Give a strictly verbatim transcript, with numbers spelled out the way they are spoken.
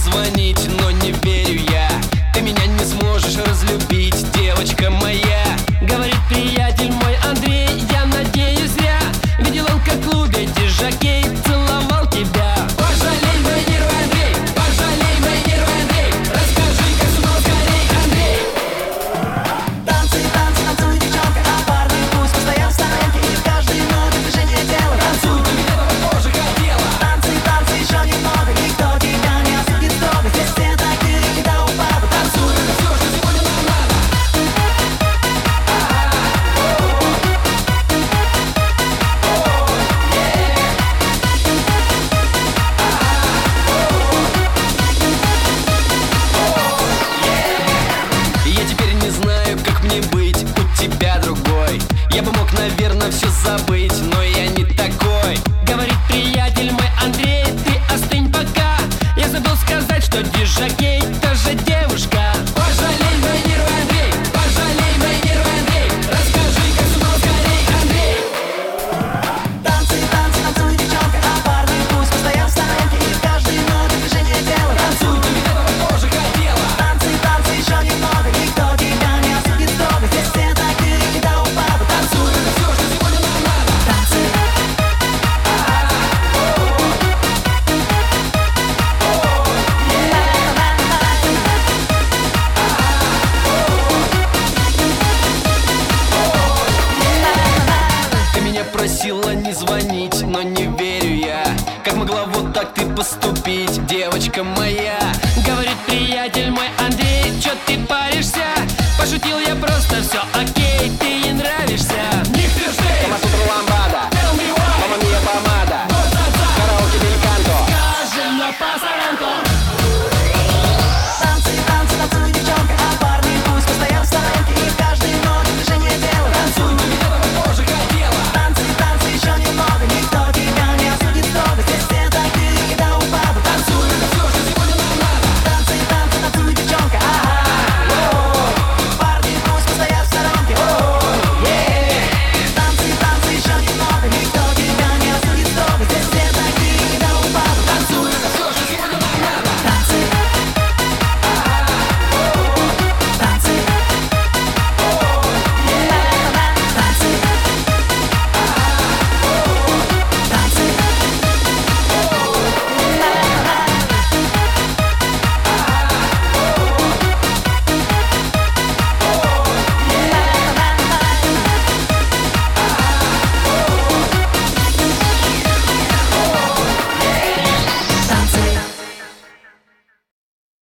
звонить, но не верю я. Ты меня не сможешь разлюбить, девочка моя. Говорит приятель мой Андрей, я надеюсь зря. Видел он, как в клубе дижакей целовал тебя. Пожалей мои нервы, Андрей, пожалей мои нервы, Андрей. Расскажи, как с ума скорей, Андрей. Танцы, танцы, танцуй, девчонка, а парни пусть постоят в сторонке и в каждой ноте движение тела. Танцуй, ты ведь этого тоже хотела. Танцы, танцы, еще немного, никто тебя не осудит строго. Здесь все такие и до упаду. Танцуй, это все, что сегодня нам надо. Я теперь не знаю, как мне быть, у тебя другой. Я бы мог, наверное, все забыть, но я не такой. Говорит приятель мой Андрей, ты остынь пока. Я забыл сказать, что дижакей тоже девушка. Пожалей мои нервы, Андрей, пожалей мои нервы, Андрей. Расскажи, как с ума скорей, Андрей. Танцы, танцы, танцуй, девчонка, а парни пусть постоят в сторонке и в каждой ноте движение тела. Танцуй, ты ведь этого тоже хотела. Танцы, танцы, еще немного, никто тебя не осудит строго. Здесь все такие и до упаду. Танцуй, это все, что сегодня нам надо. Танцы. Ты меня просила не звонить, но не верю я. Как могла вот так ты поступить, девочка моя? Говорит приятель мой Андрей, чё ты паришься? Пошутил я просто, все окей, ты ей нравишься.